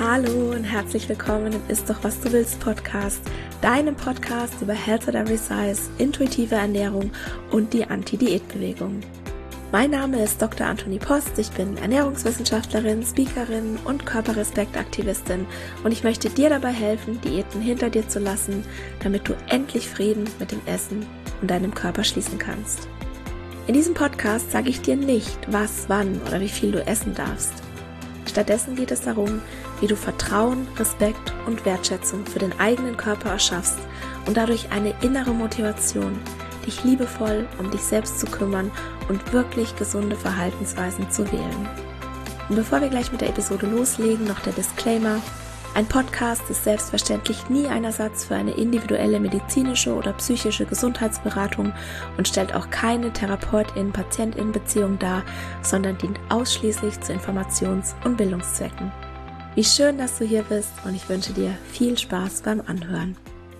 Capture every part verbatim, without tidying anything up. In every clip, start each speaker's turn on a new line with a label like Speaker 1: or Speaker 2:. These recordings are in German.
Speaker 1: Hallo und herzlich willkommen im Ist doch was du willst Podcast, deinem Podcast über Health at Every Size, intuitive Ernährung und die Anti-Diät-Bewegung. Mein Name ist Doktor Antonie Post, ich bin Ernährungswissenschaftlerin, Speakerin und Körperrespektaktivistin und ich möchte dir dabei helfen, Diäten hinter dir zu lassen, damit du endlich Frieden mit dem Essen und deinem Körper schließen kannst. In diesem Podcast sage ich dir nicht, was, wann oder wie viel du essen darfst. Stattdessen geht es darum, wie du Vertrauen, Respekt und Wertschätzung für den eigenen Körper erschaffst und dadurch eine innere Motivation, dich liebevoll um dich selbst zu kümmern und wirklich gesunde Verhaltensweisen zu wählen. Und bevor wir gleich mit der Episode loslegen, noch der Disclaimer: Ein Podcast ist selbstverständlich nie ein Ersatz für eine individuelle medizinische oder psychische Gesundheitsberatung und stellt auch keine Therapeutin-Patientin-Beziehung dar, sondern dient ausschließlich zu Informations- und Bildungszwecken. Wie schön, dass du hier bist und ich wünsche dir viel Spaß beim Anhören.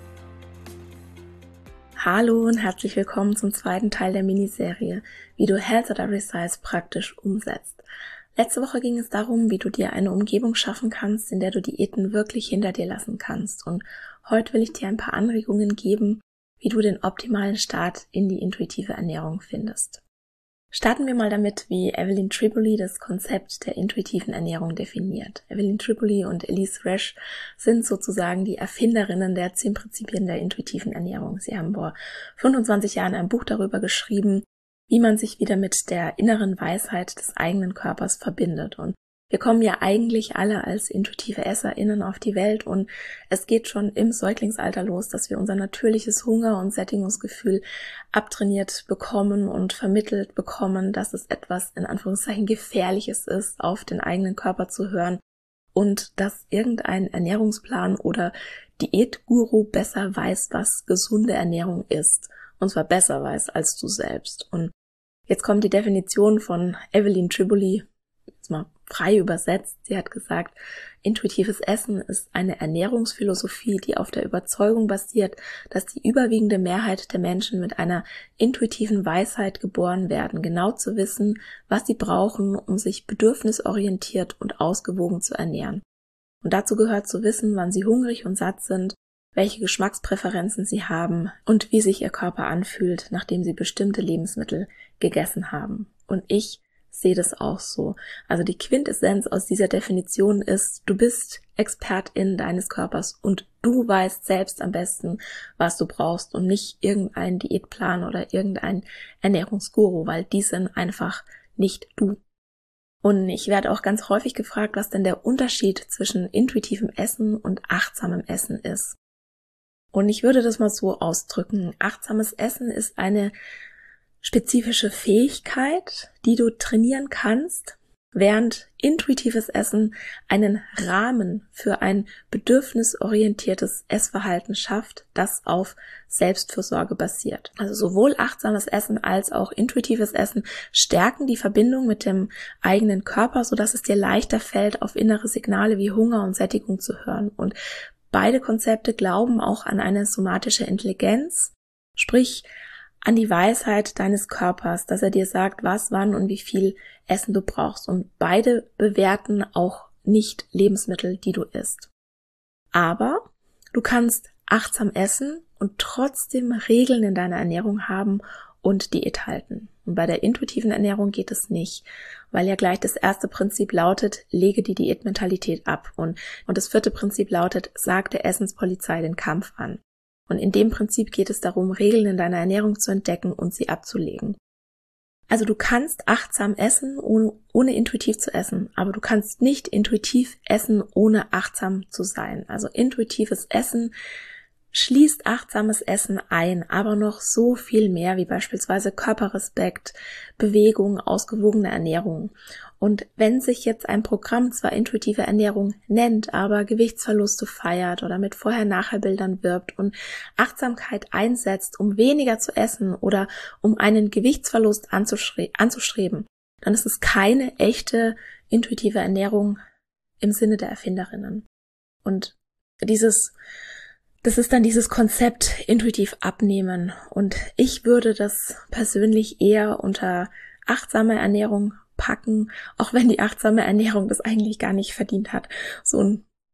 Speaker 1: Hallo und herzlich willkommen zum zweiten Teil der Miniserie, wie du Health at Every Size praktisch umsetzt. Letzte Woche ging es darum, wie du dir eine Umgebung schaffen kannst, in der du Diäten wirklich hinter dir lassen kannst. Und heute will ich dir ein paar Anregungen geben, wie du den optimalen Start in die intuitive Ernährung findest. Starten wir mal damit, wie Evelyn Tribole das Konzept der intuitiven Ernährung definiert. Evelyn Tribole und Elyse Resch sind sozusagen die Erfinderinnen der zehn Prinzipien der intuitiven Ernährung. Sie haben vor fünfundzwanzig Jahren ein Buch darüber geschrieben, wie man sich wieder mit der inneren Weisheit des eigenen Körpers verbindet. Und wir kommen ja eigentlich alle als intuitive EsserInnen auf die Welt und es geht schon im Säuglingsalter los, dass wir unser natürliches Hunger- und Sättigungsgefühl abtrainiert bekommen und vermittelt bekommen, dass es etwas in Anführungszeichen Gefährliches ist, auf den eigenen Körper zu hören und dass irgendein Ernährungsplan oder Diätguru besser weiß, was gesunde Ernährung ist. Und zwar besser weiß als du selbst. Und jetzt kommt die Definition von Evelyn Tribole, jetzt mal frei übersetzt. Sie hat gesagt, intuitives Essen ist eine Ernährungsphilosophie, die auf der Überzeugung basiert, dass die überwiegende Mehrheit der Menschen mit einer intuitiven Weisheit geboren werden, genau zu wissen, was sie brauchen, um sich bedürfnisorientiert und ausgewogen zu ernähren. Und dazu gehört zu wissen, wann sie hungrig und satt sind, welche Geschmackspräferenzen sie haben und wie sich ihr Körper anfühlt, nachdem sie bestimmte Lebensmittel gegessen haben. Und ich sehe das auch so. Also die Quintessenz aus dieser Definition ist, du bist Expertin deines Körpers und du weißt selbst am besten, was du brauchst und nicht irgendein Diätplan oder irgendein Ernährungsguru, weil die sind einfach nicht du. Und ich werde auch ganz häufig gefragt, was denn der Unterschied zwischen intuitivem Essen und achtsamem Essen ist. Und ich würde das mal so ausdrücken. Achtsames Essen ist eine spezifische Fähigkeit, die du trainieren kannst, während intuitives Essen einen Rahmen für ein bedürfnisorientiertes Essverhalten schafft, das auf Selbstfürsorge basiert. Also sowohl achtsames Essen als auch intuitives Essen stärken die Verbindung mit dem eigenen Körper, sodass es dir leichter fällt, auf innere Signale wie Hunger und Sättigung zu hören. Und beide Konzepte glauben auch an eine somatische Intelligenz, sprich an die Weisheit deines Körpers, dass er dir sagt, was, wann und wie viel Essen du brauchst. Und beide bewerten auch nicht Lebensmittel, die du isst. Aber du kannst achtsam essen und trotzdem Regeln in deiner Ernährung haben und Diät halten. Und bei der intuitiven Ernährung geht es nicht, weil ja gleich das erste Prinzip lautet, lege die Diätmentalität ab. Und, und das vierte Prinzip lautet, sag der Essenspolizei den Kampf an. Und in dem Prinzip geht es darum, Regeln in deiner Ernährung zu entdecken und sie abzulegen. Also du kannst achtsam essen, ohne, ohne intuitiv zu essen, aber du kannst nicht intuitiv essen, ohne achtsam zu sein. Also intuitives Essen schließt achtsames Essen ein, aber noch so viel mehr, wie beispielsweise Körperrespekt, Bewegung, ausgewogene Ernährung. Und wenn sich jetzt ein Programm zwar intuitive Ernährung nennt, aber Gewichtsverluste feiert oder mit Vorher-Nachher-Bildern wirbt und Achtsamkeit einsetzt, um weniger zu essen oder um einen Gewichtsverlust anzuschre- anzustreben, dann ist es keine echte intuitive Ernährung im Sinne der Erfinderinnen. Und dieses Das ist dann dieses Konzept intuitiv abnehmen und ich würde das persönlich eher unter achtsame Ernährung packen, auch wenn die achtsame Ernährung das eigentlich gar nicht verdient hat, so ein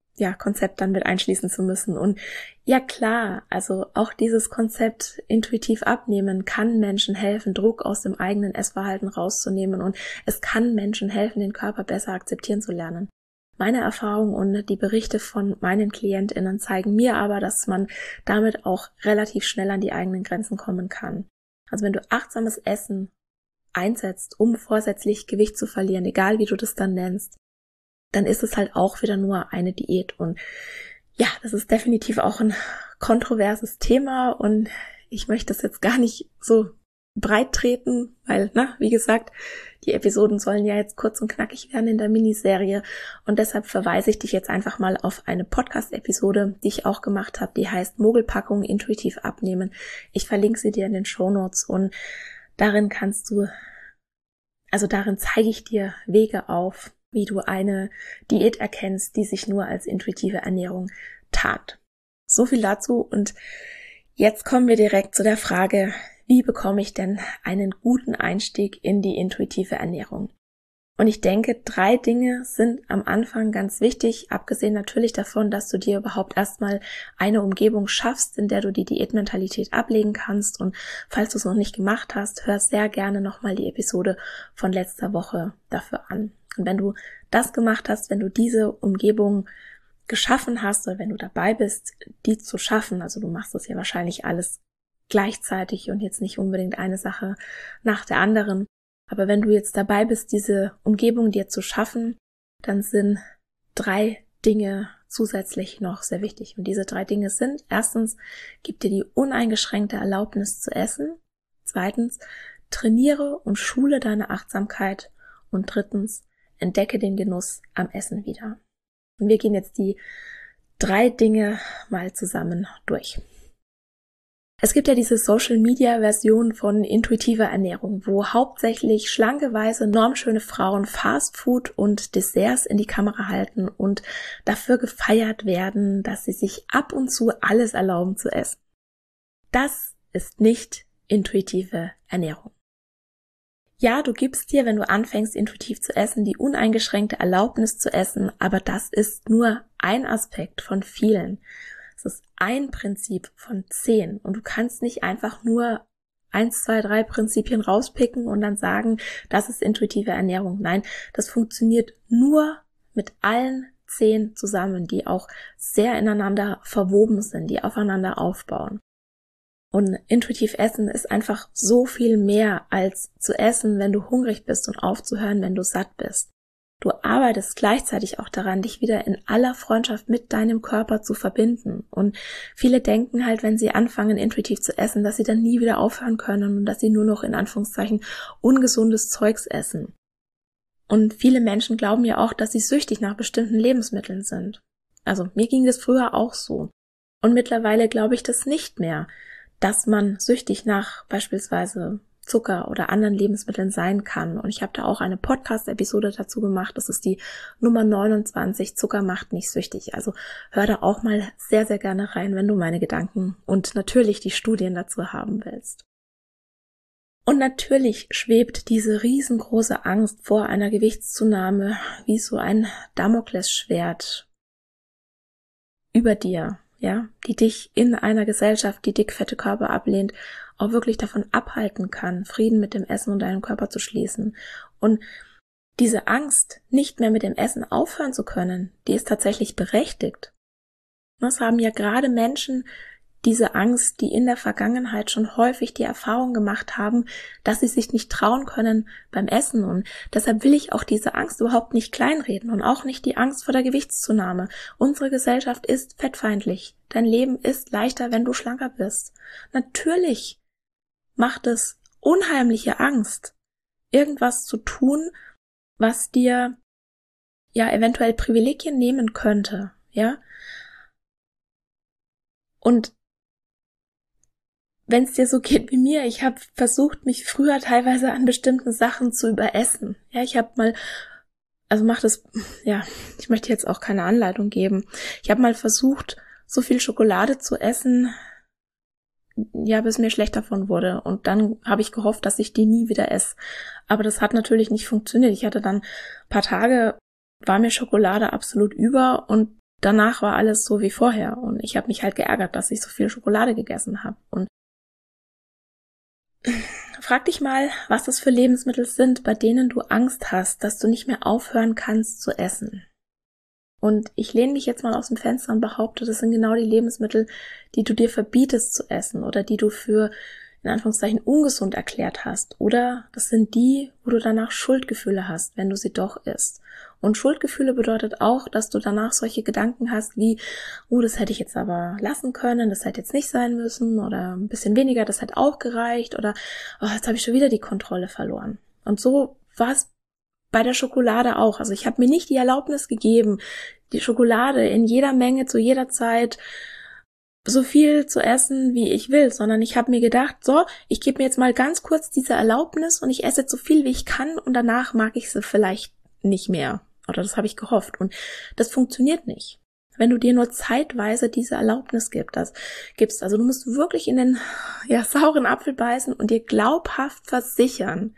Speaker 1: ja, Konzept dann mit einschließen zu müssen. Und ja klar, also auch dieses Konzept intuitiv abnehmen kann Menschen helfen, Druck aus dem eigenen Essverhalten rauszunehmen, und es kann Menschen helfen, den Körper besser akzeptieren zu lernen. Meine Erfahrung und die Berichte von meinen KlientInnen zeigen mir aber, dass man damit auch relativ schnell an die eigenen Grenzen kommen kann. Also wenn du achtsames Essen einsetzt, um vorsätzlich Gewicht zu verlieren, egal wie du das dann nennst, dann ist es halt auch wieder nur eine Diät. Und ja, das ist definitiv auch ein kontroverses Thema, und ich möchte das jetzt gar nicht so breit treten, weil, na, wie gesagt, die Episoden sollen ja jetzt kurz und knackig werden in der Miniserie, und deshalb verweise ich dich jetzt einfach mal auf eine Podcast-Episode, die ich auch gemacht habe, die heißt Mogelpackung intuitiv abnehmen. Ich verlinke sie dir in den Shownotes, und darin kannst du, also darin zeige ich dir Wege auf, wie du eine Diät erkennst, die sich nur als intuitive Ernährung tarnt. So viel dazu, und jetzt kommen wir direkt zu der Frage, wie bekomme ich denn einen guten Einstieg in die intuitive Ernährung? Und ich denke, drei Dinge sind am Anfang ganz wichtig, abgesehen natürlich davon, dass du dir überhaupt erstmal eine Umgebung schaffst, in der du die Diätmentalität ablegen kannst. Und falls du es noch nicht gemacht hast, hör sehr gerne nochmal die Episode von letzter Woche dafür an. Und wenn du das gemacht hast, wenn du diese Umgebung geschaffen hast, oder wenn du dabei bist, die zu schaffen, also du machst das ja wahrscheinlich alles gleichzeitig und jetzt nicht unbedingt eine Sache nach der anderen, aber wenn du jetzt dabei bist, diese Umgebung dir zu schaffen, dann sind drei Dinge zusätzlich noch sehr wichtig. Und diese drei Dinge sind: erstens, gib dir die uneingeschränkte Erlaubnis zu essen. Zweitens, trainiere und schule deine Achtsamkeit. Und drittens, entdecke den Genuss am Essen wieder. Und wir gehen jetzt die drei Dinge mal zusammen durch. Es gibt ja diese Social-Media-Version von intuitiver Ernährung, wo hauptsächlich schlanke, weiße, normschöne Frauen Fastfood und Desserts in die Kamera halten und dafür gefeiert werden, dass sie sich ab und zu alles erlauben zu essen. Das ist nicht intuitive Ernährung. Ja, du gibst dir, wenn du anfängst, intuitiv zu essen, die uneingeschränkte Erlaubnis zu essen, aber das ist nur ein Aspekt von vielen. Es ist ein Prinzip von zehn, und du kannst nicht einfach nur eins, zwei, drei Prinzipien rauspicken und dann sagen, das ist intuitive Ernährung. Nein, das funktioniert nur mit allen zehn zusammen, die auch sehr ineinander verwoben sind, die aufeinander aufbauen. Und intuitiv essen ist einfach so viel mehr als zu essen, wenn du hungrig bist, und aufzuhören, wenn du satt bist. Du arbeitest gleichzeitig auch daran, dich wieder in aller Freundschaft mit deinem Körper zu verbinden. Und viele denken halt, wenn sie anfangen, intuitiv zu essen, dass sie dann nie wieder aufhören können und dass sie nur noch in Anführungszeichen ungesundes Zeugs essen. Und viele Menschen glauben ja auch, dass sie süchtig nach bestimmten Lebensmitteln sind. Also mir ging das früher auch so. Und mittlerweile glaube ich das nicht mehr, dass man süchtig nach beispielsweise Zucker oder anderen Lebensmitteln sein kann. Und ich habe da auch eine Podcast-Episode dazu gemacht. Das ist die Nummer neunundzwanzig, Zucker macht nicht süchtig. Also hör da auch mal sehr, sehr gerne rein, wenn du meine Gedanken und natürlich die Studien dazu haben willst. Und natürlich schwebt diese riesengroße Angst vor einer Gewichtszunahme wie so ein Damoklesschwert über dir, ja, die dich in einer Gesellschaft, die dickfette Körper ablehnt, auch wirklich davon abhalten kann, Frieden mit dem Essen und deinem Körper zu schließen. Und diese Angst, nicht mehr mit dem Essen aufhören zu können, die ist tatsächlich berechtigt. Das haben ja gerade Menschen diese Angst, die in der Vergangenheit schon häufig die Erfahrung gemacht haben, dass sie sich nicht trauen können beim Essen. Und deshalb will ich auch diese Angst überhaupt nicht kleinreden und auch nicht die Angst vor der Gewichtszunahme. Unsere Gesellschaft ist fettfeindlich. Dein Leben ist leichter, wenn du schlanker bist. Natürlich macht es unheimliche Angst, irgendwas zu tun, was dir ja eventuell Privilegien nehmen könnte, ja? Und wenn es dir so geht wie mir, ich habe versucht, mich früher teilweise an bestimmten Sachen zu überessen. Ja, ich habe mal, also mach das, ja, ich möchte jetzt auch keine Anleitung geben. Ich habe mal versucht, so viel Schokolade zu essen, ja, bis mir schlecht davon wurde. Und dann habe ich gehofft, dass ich die nie wieder esse. Aber das hat natürlich nicht funktioniert. Ich hatte dann ein paar Tage, war mir Schokolade absolut über und danach war alles so wie vorher und ich habe mich halt geärgert, dass ich so viel Schokolade gegessen habe. Und frag dich mal, was das für Lebensmittel sind, bei denen du Angst hast, dass du nicht mehr aufhören kannst zu essen. Und ich lehne mich jetzt mal aus dem Fenster und behaupte, das sind genau die Lebensmittel, die du dir verbietest zu essen oder die du für, in Anführungszeichen, ungesund erklärt hast. Oder das sind die, wo du danach Schuldgefühle hast, wenn du sie doch isst. Und Schuldgefühle bedeutet auch, dass du danach solche Gedanken hast wie, oh, das hätte ich jetzt aber lassen können, das hätte jetzt nicht sein müssen oder ein bisschen weniger, das hätte auch gereicht oder oh, jetzt habe ich schon wieder die Kontrolle verloren. Und so war es bei der Schokolade auch. Also ich habe mir nicht die Erlaubnis gegeben, die Schokolade in jeder Menge zu jeder Zeit so viel zu essen, wie ich will, sondern ich habe mir gedacht, so, ich gebe mir jetzt mal ganz kurz diese Erlaubnis und ich esse jetzt so viel, wie ich kann und danach mag ich sie vielleicht nicht mehr. Oder das habe ich gehofft. Und das funktioniert nicht. Wenn du dir nur zeitweise diese Erlaubnis gibst, das gibst. Also du musst wirklich in den ja, sauren Apfel beißen und dir glaubhaft versichern,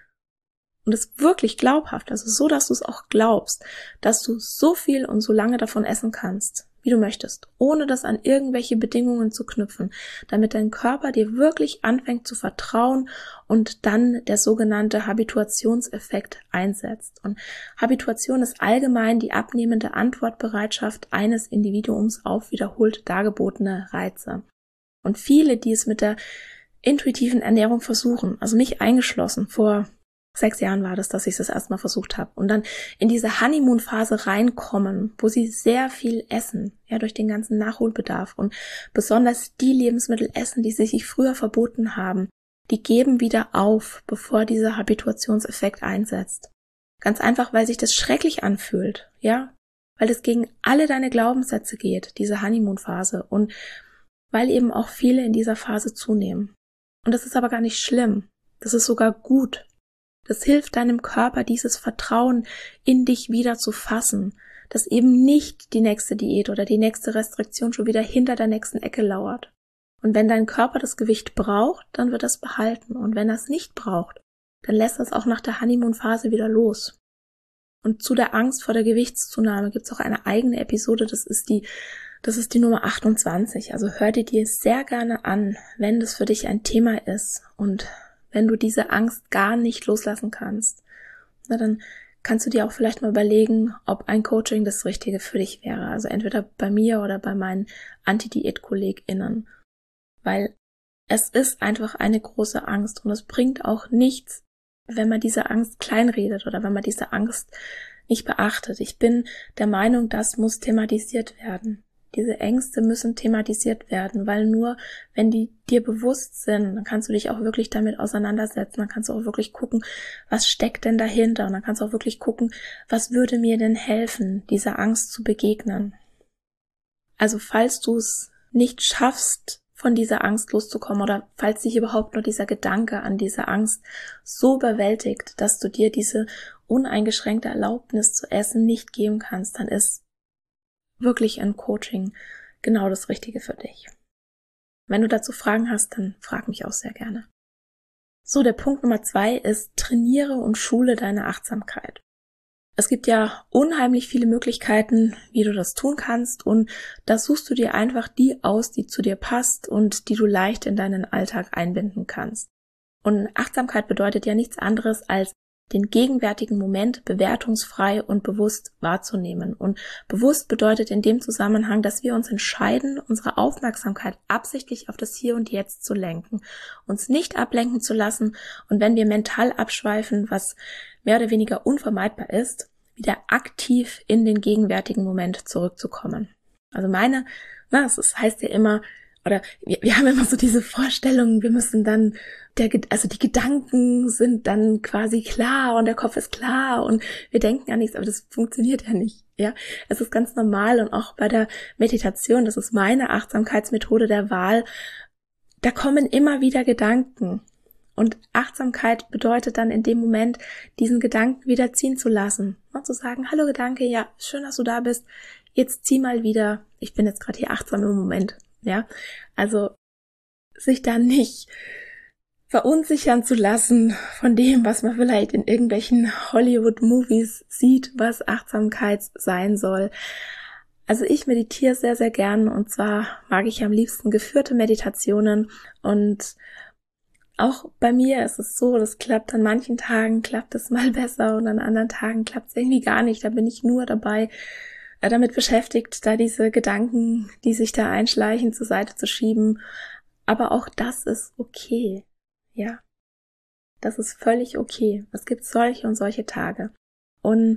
Speaker 1: und es wirklich glaubhaft, also so, dass du es auch glaubst, dass du so viel und so lange davon essen kannst, wie du möchtest, ohne das an irgendwelche Bedingungen zu knüpfen, damit dein Körper dir wirklich anfängt zu vertrauen und dann der sogenannte Habituationseffekt einsetzt. Und Habituation ist allgemein die abnehmende Antwortbereitschaft eines Individuums auf wiederholt dargebotene Reize. Und viele, die es mit der intuitiven Ernährung versuchen, also mich eingeschlossen, vor Sechs Jahren war das, dass ich das erstmal versucht habe. Und dann in diese Honeymoon-Phase reinkommen, wo sie sehr viel essen, ja, durch den ganzen Nachholbedarf und besonders die Lebensmittel essen, die sie sich früher verboten haben, die geben wieder auf, bevor dieser Habituationseffekt einsetzt. Ganz einfach, weil sich das schrecklich anfühlt, ja, weil es gegen alle deine Glaubenssätze geht, diese Honeymoon-Phase, und weil eben auch viele in dieser Phase zunehmen. Und das ist aber gar nicht schlimm. Das ist sogar gut. Das hilft deinem Körper, dieses Vertrauen in dich wieder zu fassen, dass eben nicht die nächste Diät oder die nächste Restriktion schon wieder hinter der nächsten Ecke lauert. Und wenn dein Körper das Gewicht braucht, dann wird er es behalten. Und wenn er es nicht braucht, dann lässt er es auch nach der Honeymoon-Phase wieder los. Und zu der Angst vor der Gewichtszunahme gibt es auch eine eigene Episode, das ist die, das ist die Nummer achtundzwanzig. Also hör dir die sehr gerne an, wenn das für dich ein Thema ist und wenn du diese Angst gar nicht loslassen kannst, na dann kannst du dir auch vielleicht mal überlegen, ob ein Coaching das Richtige für dich wäre. Also entweder bei mir oder bei meinen Anti-Diät-KollegInnen. Weil es ist einfach eine große Angst und es bringt auch nichts, wenn man diese Angst kleinredet oder wenn man diese Angst nicht beachtet. Ich bin der Meinung, das muss thematisiert werden. Diese Ängste müssen thematisiert werden, weil nur wenn die dir bewusst sind, dann kannst du dich auch wirklich damit auseinandersetzen, dann kannst du auch wirklich gucken, was steckt denn dahinter, und dann kannst du auch wirklich gucken, was würde mir denn helfen, dieser Angst zu begegnen. Also falls du es nicht schaffst, von dieser Angst loszukommen oder falls dich überhaupt nur dieser Gedanke an diese Angst so überwältigt, dass du dir diese uneingeschränkte Erlaubnis zu essen nicht geben kannst, dann ist wirklich ein Coaching genau das Richtige für dich. Wenn du dazu Fragen hast, dann frag mich auch sehr gerne. So, der Punkt Nummer zwei ist, trainiere und schule deine Achtsamkeit. Es gibt ja unheimlich viele Möglichkeiten, wie du das tun kannst, und da suchst du dir einfach die aus, die zu dir passt und die du leicht in deinen Alltag einbinden kannst. Und Achtsamkeit bedeutet ja nichts anderes, als den gegenwärtigen Moment bewertungsfrei und bewusst wahrzunehmen. Und bewusst bedeutet in dem Zusammenhang, dass wir uns entscheiden, unsere Aufmerksamkeit absichtlich auf das Hier und Jetzt zu lenken, uns nicht ablenken zu lassen und wenn wir mental abschweifen, was mehr oder weniger unvermeidbar ist, wieder aktiv in den gegenwärtigen Moment zurückzukommen. Also meine, na, es heißt ja immer, oder wir, wir haben immer so diese Vorstellung, wir müssen dann, der, also die Gedanken sind dann quasi klar und der Kopf ist klar und wir denken an nichts, aber das funktioniert ja nicht, ja. Es ist ganz normal und auch bei der Meditation, das ist meine Achtsamkeitsmethode der Wahl, da kommen immer wieder Gedanken. Und Achtsamkeit bedeutet dann in dem Moment, diesen Gedanken wieder ziehen zu lassen. Und zu sagen, hallo Gedanke, ja, schön, dass du da bist, jetzt zieh mal wieder, ich bin jetzt gerade hier achtsam im Moment. Ja, also sich da nicht verunsichern zu lassen von dem, was man vielleicht in irgendwelchen Hollywood-Movies sieht, was Achtsamkeit sein soll. Also ich meditiere sehr, sehr gern und zwar mag ich am liebsten geführte Meditationen und auch bei mir ist es so, das klappt an manchen Tagen, klappt es mal besser und an anderen Tagen klappt es irgendwie gar nicht. Da bin ich nur dabei, äh, damit beschäftigt, da diese Gedanken, die sich da einschleichen, zur Seite zu schieben. Aber auch das ist okay. Ja, das ist völlig okay. Es gibt solche und solche Tage. Und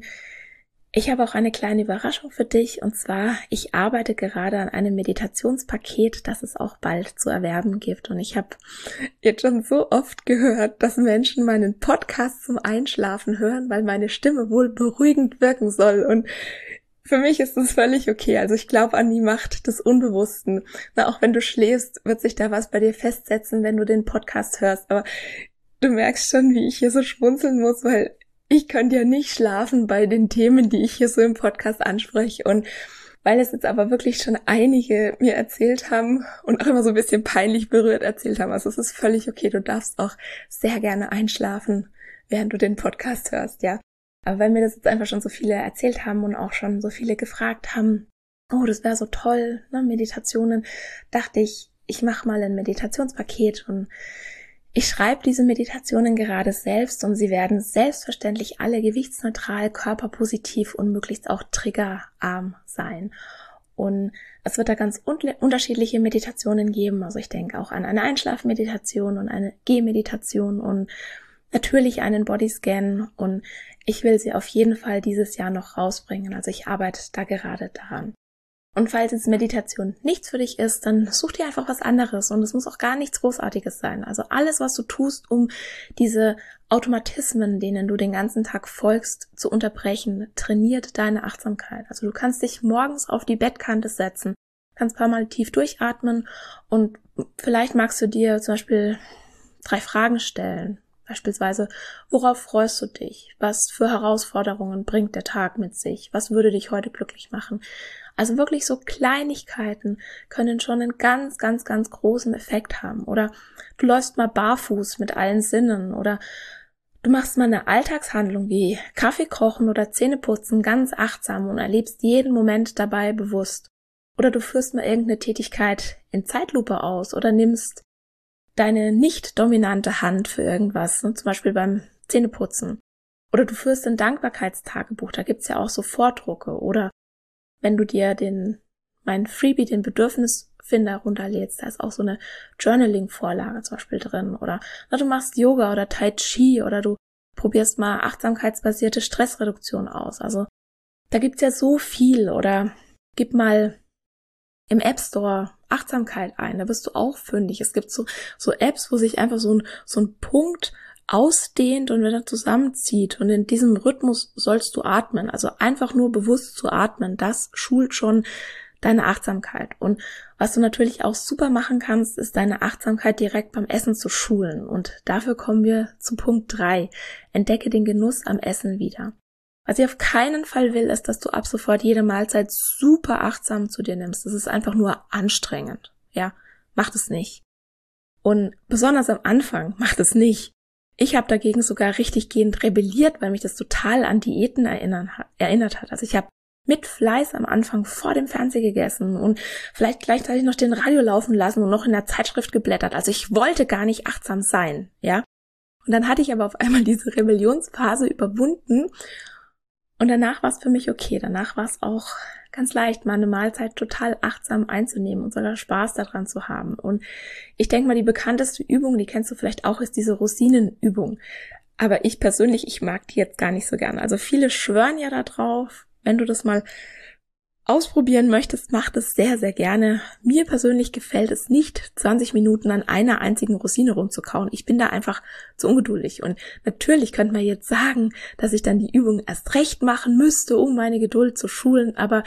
Speaker 1: ich habe auch eine kleine Überraschung für dich und zwar, ich arbeite gerade an einem Meditationspaket, das es auch bald zu erwerben gibt und ich habe jetzt schon so oft gehört, dass Menschen meinen Podcast zum Einschlafen hören, weil meine Stimme wohl beruhigend wirken soll und für mich ist das völlig okay. Also ich glaube an die Macht des Unbewussten. Na, auch wenn du schläfst, wird sich da was bei dir festsetzen, wenn du den Podcast hörst, aber du merkst schon, wie ich hier so schmunzeln muss, weil ich könnte ja nicht schlafen bei den Themen, die ich hier so im Podcast anspreche und weil es jetzt aber wirklich schon einige mir erzählt haben und auch immer so ein bisschen peinlich berührt erzählt haben, also es ist völlig okay, du darfst auch sehr gerne einschlafen, während du den Podcast hörst, ja. Aber weil mir das jetzt einfach schon so viele erzählt haben und auch schon so viele gefragt haben, oh, das wäre so toll, ne, Meditationen, dachte ich, ich mache mal ein Meditationspaket und ich schreibe diese Meditationen gerade selbst und sie werden selbstverständlich alle gewichtsneutral, körperpositiv und möglichst auch triggerarm sein. Und es wird da ganz un- unterschiedliche Meditationen geben. Also ich denke auch an eine Einschlafmeditation und eine Gehmeditation und natürlich einen Bodyscan und ich will sie auf jeden Fall dieses Jahr noch rausbringen. Also ich arbeite da gerade daran. Und falls jetzt Meditation nichts für dich ist, dann such dir einfach was anderes und es muss auch gar nichts Großartiges sein. Also alles, was du tust, um diese Automatismen, denen du den ganzen Tag folgst, zu unterbrechen, trainiert deine Achtsamkeit. Also du kannst dich morgens auf die Bettkante setzen, kannst ein paar Mal tief durchatmen und vielleicht magst du dir zum Beispiel drei Fragen stellen. Beispielsweise, worauf freust du dich? Was für Herausforderungen bringt der Tag mit sich? Was würde dich heute glücklich machen? Also wirklich so Kleinigkeiten können schon einen ganz, ganz, ganz großen Effekt haben. Oder du läufst mal barfuß mit allen Sinnen oder du machst mal eine Alltagshandlung wie Kaffee kochen oder Zähneputzen ganz achtsam und erlebst jeden Moment dabei bewusst. Oder du führst mal irgendeine Tätigkeit in Zeitlupe aus oder nimmst deine nicht dominante Hand für irgendwas, ne, zum Beispiel beim Zähneputzen. Oder du führst ein Dankbarkeitstagebuch, da gibt's ja auch so Vordrucke. Oder wenn du dir den, mein Freebie, den Bedürfnisfinder runterlädst, da ist auch so eine Journaling-Vorlage zum Beispiel drin. Oder na, du machst Yoga oder Tai Chi oder du probierst mal achtsamkeitsbasierte Stressreduktion aus. Also da gibt's ja so viel. Oder gib mal im App Store Achtsamkeit ein, da bist du auch fündig. Es gibt so, so Apps, wo sich einfach so ein, so ein Punkt ausdehnt und wieder zusammenzieht und in diesem Rhythmus sollst du atmen, also einfach nur bewusst zu atmen, das schult schon deine Achtsamkeit. Und was du natürlich auch super machen kannst, ist deine Achtsamkeit direkt beim Essen zu schulen und dafür kommen wir zu Punkt drei. Entdecke den Genuss am Essen wieder. Was ich auf keinen Fall will, ist, dass du ab sofort jede Mahlzeit super achtsam zu dir nimmst. Das ist einfach nur anstrengend. Ja, mach das nicht. Und besonders am Anfang, mach das nicht. Ich habe dagegen sogar richtig gehend rebelliert, weil mich das total an Diäten erinnern, erinnert hat. Also ich habe mit Fleiß am Anfang vor dem Fernseher gegessen und vielleicht gleichzeitig noch den Radio laufen lassen und noch in der Zeitschrift geblättert. Also ich wollte gar nicht achtsam sein, ja. Und dann hatte ich aber auf einmal diese Rebellionsphase überwunden und danach war es für mich okay. Danach war es auch ganz leicht, mal eine Mahlzeit total achtsam einzunehmen und sogar Spaß daran zu haben. Und ich denke mal, die bekannteste Übung, die kennst du vielleicht auch, ist diese Rosinenübung. Aber ich persönlich, ich mag die jetzt gar nicht so gern. Also viele schwören ja da drauf. Wenn du das mal ausprobieren möchtest, mach das sehr, sehr gerne. Mir persönlich gefällt es nicht, zwanzig Minuten an einer einzigen Rosine rumzukauen. Ich bin da einfach zu ungeduldig. Und natürlich könnte man jetzt sagen, dass ich dann die Übung erst recht machen müsste, um meine Geduld zu schulen. Aber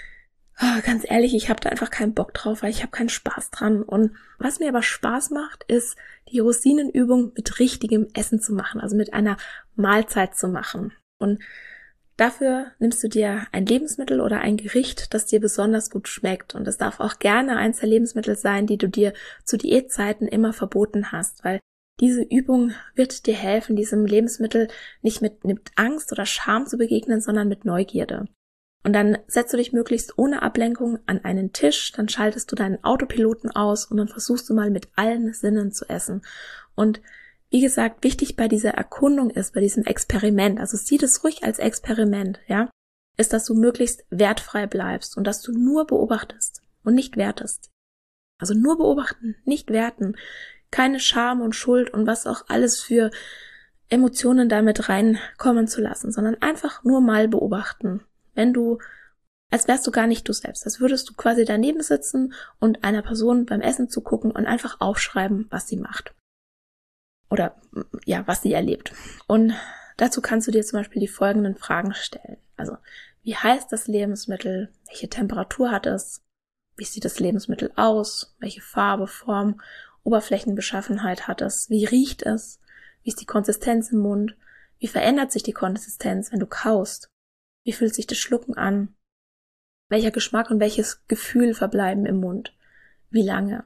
Speaker 1: oh, ganz ehrlich, ich habe da einfach keinen Bock drauf, weil ich habe keinen Spaß dran. Und was mir aber Spaß macht, ist, die Rosinenübung mit richtigem Essen zu machen, also mit einer Mahlzeit zu machen. Und dafür nimmst du dir ein Lebensmittel oder ein Gericht, das dir besonders gut schmeckt. Und es darf auch gerne eins der Lebensmittel sein, die du dir zu Diätzeiten immer verboten hast, weil diese Übung wird dir helfen, diesem Lebensmittel nicht mit, mit Angst oder Scham zu begegnen, sondern mit Neugierde. Und dann setzt du dich möglichst ohne Ablenkung an einen Tisch, dann schaltest du deinen Autopiloten aus und dann versuchst du mal mit allen Sinnen zu essen. Und wie gesagt, wichtig bei dieser Erkundung ist, bei diesem Experiment, also sieh das ruhig als Experiment, ja, ist, dass du möglichst wertfrei bleibst und dass du nur beobachtest und nicht wertest. Also nur beobachten, nicht werten. Keine Scham und Schuld und was auch alles für Emotionen damit reinkommen zu lassen, sondern einfach nur mal beobachten. Wenn du, als wärst du gar nicht du selbst, als würdest du quasi daneben sitzen und einer Person beim Essen zugucken und einfach aufschreiben, was sie macht. Oder, ja, was sie erlebt. Und dazu kannst du dir zum Beispiel die folgenden Fragen stellen. Also, wie heißt das Lebensmittel? Welche Temperatur hat es? Wie sieht das Lebensmittel aus? Welche Farbe, Form, Oberflächenbeschaffenheit hat es? Wie riecht es? Wie ist die Konsistenz im Mund? Wie verändert sich die Konsistenz, wenn du kaust? Wie fühlt sich das Schlucken an? Welcher Geschmack und welches Gefühl verbleiben im Mund? Wie lange?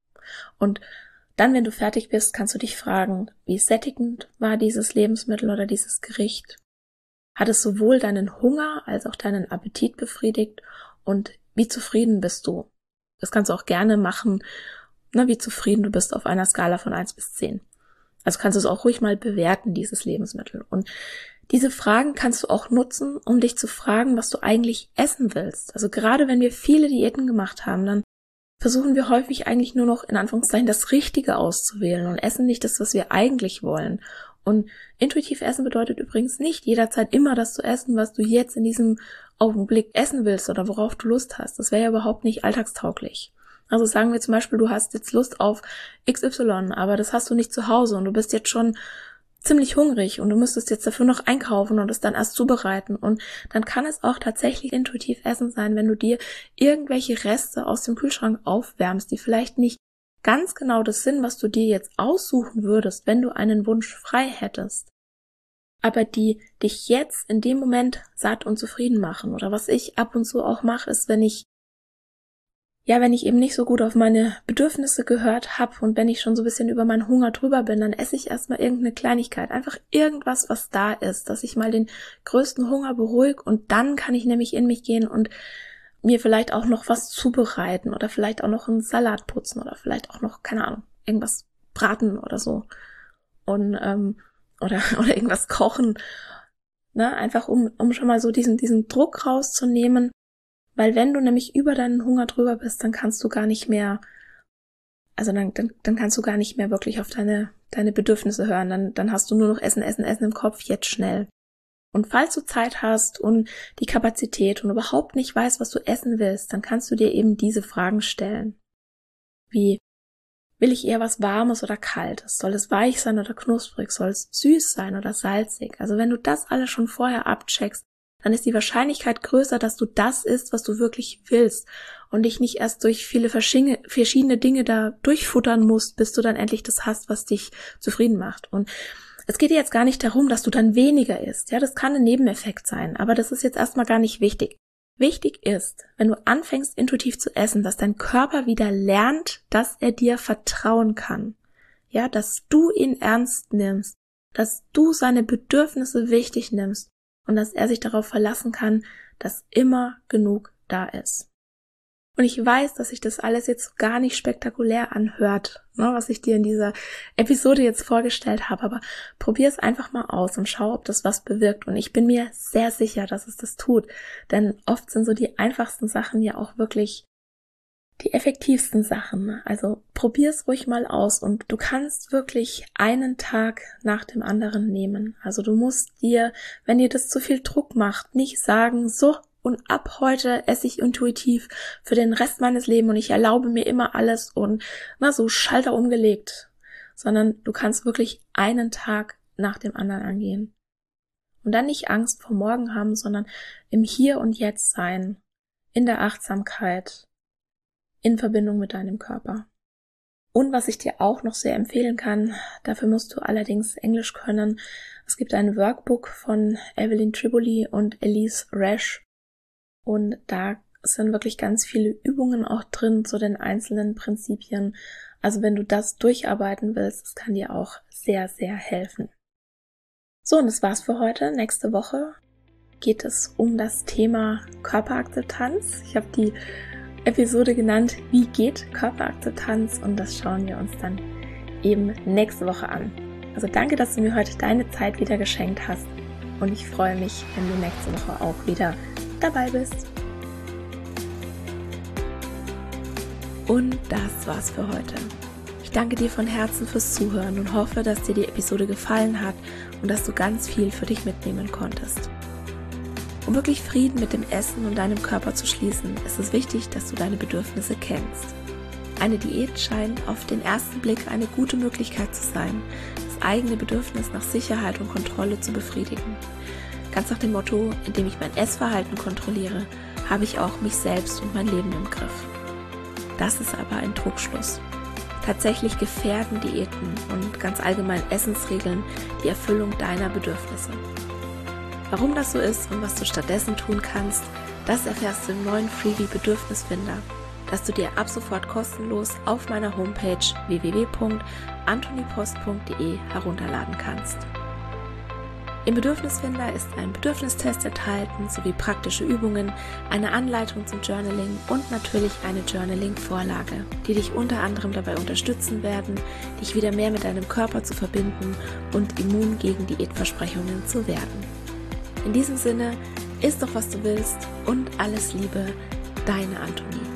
Speaker 1: Und dann, wenn du fertig bist, kannst du dich fragen, wie sättigend war dieses Lebensmittel oder dieses Gericht? Hat es sowohl deinen Hunger als auch deinen Appetit befriedigt? Und wie zufrieden bist du? Das kannst du auch gerne machen, ne, wie zufrieden du bist auf einer Skala von eins bis zehn. Also kannst du es auch ruhig mal bewerten, dieses Lebensmittel. Und diese Fragen kannst du auch nutzen, um dich zu fragen, was du eigentlich essen willst. Also gerade wenn wir viele Diäten gemacht haben, dann versuchen wir häufig eigentlich nur noch in Anführungszeichen das Richtige auszuwählen und essen nicht das, was wir eigentlich wollen. Und intuitiv essen bedeutet übrigens nicht jederzeit immer das zu essen, was du jetzt in diesem Augenblick essen willst oder worauf du Lust hast. Das wäre ja überhaupt nicht alltagstauglich. Also sagen wir zum Beispiel, du hast jetzt Lust auf X Y, aber das hast du nicht zu Hause und du bist jetzt schon ziemlich hungrig und du müsstest jetzt dafür noch einkaufen und es dann erst zubereiten. Und dann kann es auch tatsächlich intuitiv Essen sein, wenn du dir irgendwelche Reste aus dem Kühlschrank aufwärmst, die vielleicht nicht ganz genau das sind, was du dir jetzt aussuchen würdest, wenn du einen Wunsch frei hättest, aber die dich jetzt in dem Moment satt und zufrieden machen. Oder was ich ab und zu auch mache, ist, wenn ich Ja, wenn ich eben nicht so gut auf meine Bedürfnisse gehört habe und wenn ich schon so ein bisschen über meinen Hunger drüber bin, dann esse ich erstmal irgendeine Kleinigkeit, einfach irgendwas, was da ist, dass ich mal den größten Hunger beruhige und dann kann ich nämlich in mich gehen und mir vielleicht auch noch was zubereiten oder vielleicht auch noch einen Salat putzen oder vielleicht auch noch, keine Ahnung, irgendwas braten oder so und ähm, oder oder irgendwas kochen, ne, einfach um um schon mal so diesen diesen Druck rauszunehmen. Weil wenn du nämlich über deinen Hunger drüber bist, dann kannst du gar nicht mehr, also dann, dann, dann kannst du gar nicht mehr wirklich auf deine, deine Bedürfnisse hören. Dann, dann hast du nur noch Essen, Essen, Essen im Kopf, jetzt schnell. Und falls du Zeit hast und die Kapazität und überhaupt nicht weißt, was du essen willst, dann kannst du dir eben diese Fragen stellen. Wie, will ich eher was Warmes oder Kaltes? Soll es weich sein oder knusprig? Soll es süß sein oder salzig? Also wenn du das alles schon vorher abcheckst, dann ist die Wahrscheinlichkeit größer, dass du das isst, was du wirklich willst und dich nicht erst durch viele verschiedene Dinge da durchfuttern musst, bis du dann endlich das hast, was dich zufrieden macht. Und es geht dir jetzt gar nicht darum, dass du dann weniger isst. Ja, das kann ein Nebeneffekt sein, aber das ist jetzt erstmal gar nicht wichtig. Wichtig ist, wenn du anfängst, intuitiv zu essen, dass dein Körper wieder lernt, dass er dir vertrauen kann. Ja, dass du ihn ernst nimmst, dass du seine Bedürfnisse wichtig nimmst. Und dass er sich darauf verlassen kann, dass immer genug da ist. Und ich weiß, dass sich das alles jetzt gar nicht spektakulär anhört, ne, was ich dir in dieser Episode jetzt vorgestellt habe, aber probier es einfach mal aus und schau, ob das was bewirkt. Und ich bin mir sehr sicher, dass es das tut, denn oft sind so die einfachsten Sachen ja auch wirklich die effektivsten Sachen. Also probier's ruhig mal aus und du kannst wirklich einen Tag nach dem anderen nehmen. Also du musst dir, wenn dir das zu viel Druck macht, nicht sagen, so und ab heute esse ich intuitiv für den Rest meines Lebens und ich erlaube mir immer alles und na so Schalter umgelegt, sondern du kannst wirklich einen Tag nach dem anderen angehen. Und dann nicht Angst vor morgen haben, sondern im Hier und Jetzt sein, in der Achtsamkeit, in Verbindung mit deinem Körper. Und was ich dir auch noch sehr empfehlen kann, dafür musst du allerdings Englisch können. Es gibt ein Workbook von Evelyn Tribole und Elise Resch und da sind wirklich ganz viele Übungen auch drin zu den einzelnen Prinzipien. Also wenn du das durcharbeiten willst, das kann dir auch sehr, sehr helfen. So, und das war's für heute. Nächste Woche geht es um das Thema Körperakzeptanz. Ich habe die Episode genannt, wie geht Körperakzeptanz, und das schauen wir uns dann eben nächste Woche an. Also danke, dass du mir heute deine Zeit wieder geschenkt hast, und ich freue mich, wenn du nächste Woche auch wieder dabei bist. Und das war's für heute. Ich danke dir von Herzen fürs Zuhören und hoffe, dass dir die Episode gefallen hat und dass du ganz viel für dich mitnehmen konntest. Um wirklich Frieden mit dem Essen und deinem Körper zu schließen, ist es wichtig, dass du deine Bedürfnisse kennst. Eine Diät scheint auf den ersten Blick eine gute Möglichkeit zu sein, das eigene Bedürfnis nach Sicherheit und Kontrolle zu befriedigen. Ganz nach dem Motto, indem ich mein Essverhalten kontrolliere, habe ich auch mich selbst und mein Leben im Griff. Das ist aber ein Trugschluss. Tatsächlich gefährden Diäten und ganz allgemein Essensregeln die Erfüllung deiner Bedürfnisse. Warum das so ist und was du stattdessen tun kannst, das erfährst du im neuen Freebie Bedürfnisfinder, das du dir ab sofort kostenlos auf meiner Homepage w w w punkt antonipost punkt d e herunterladen kannst. Im Bedürfnisfinder ist ein Bedürfnistest enthalten sowie praktische Übungen, eine Anleitung zum Journaling und natürlich eine Journaling-Vorlage, die dich unter anderem dabei unterstützen werden, dich wieder mehr mit deinem Körper zu verbinden und immun gegen Diätversprechungen zu werden. In diesem Sinne, iss doch, was du willst, und alles Liebe, deine Antonie.